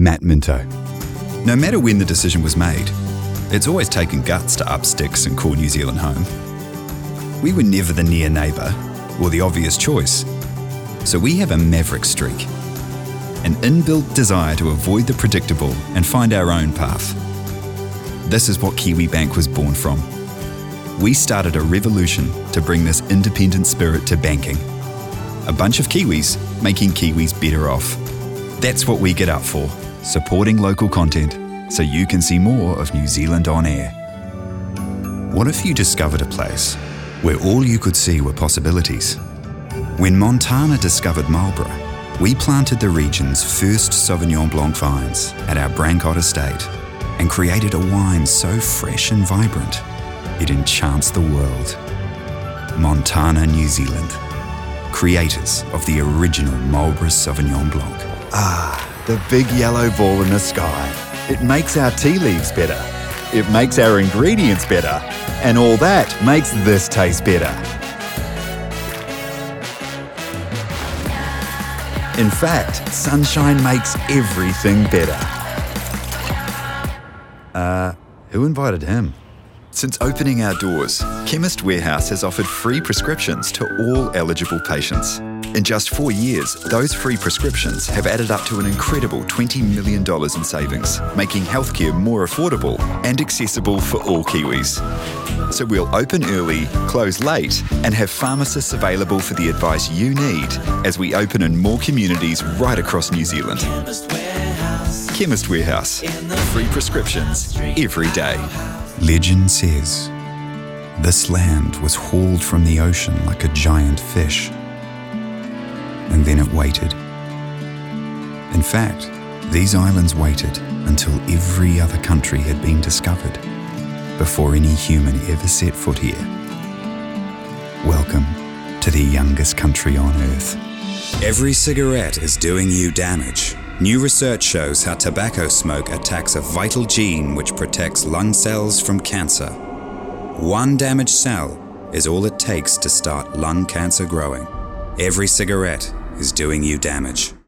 Matt Minto. No matter when the decision was made, it's always taken guts to up sticks and call New Zealand home. We were never the near neighbour or the obvious choice, so we have a maverick streak, an inbuilt desire to avoid the predictable and find our own path. This is what Kiwibank was born from. We started a revolution to bring this independent spirit to banking. A bunch of Kiwis making Kiwis better off. That's what we get up for, supporting local content so you can see more of New Zealand on air. What if you discovered a place where all you could see were possibilities? When Montana discovered Marlborough, we planted the region's first Sauvignon Blanc vines at our Brancott estate and created a wine so fresh and vibrant, it enchants the world. Montana, New Zealand. Creators of the original Marlborough Sauvignon Blanc. The big yellow ball in the sky. It makes our tea leaves better. It makes our ingredients better. And all that makes this taste better. In fact, sunshine makes everything better. Who invited him? Since opening our doors, Chemist Warehouse has offered free prescriptions to all eligible patients. In just 4 years, those free prescriptions have added up to an incredible $20 million in savings, making healthcare more affordable and accessible for all Kiwis. So we'll open early, close late, and have pharmacists available for the advice you need as we open in more communities right across New Zealand. Chemist Warehouse. Free prescriptions every day. Legend says, this land was hauled from the ocean like a giant fish. And then it waited. In fact, these islands waited until every other country had been discovered before any human ever set foot here. Welcome to the youngest country on Earth. Every cigarette is doing you damage. New research shows how tobacco smoke attacks a vital gene which protects lung cells from cancer. One damaged cell is all it takes to start lung cancer growing. Every cigarette is doing you damage.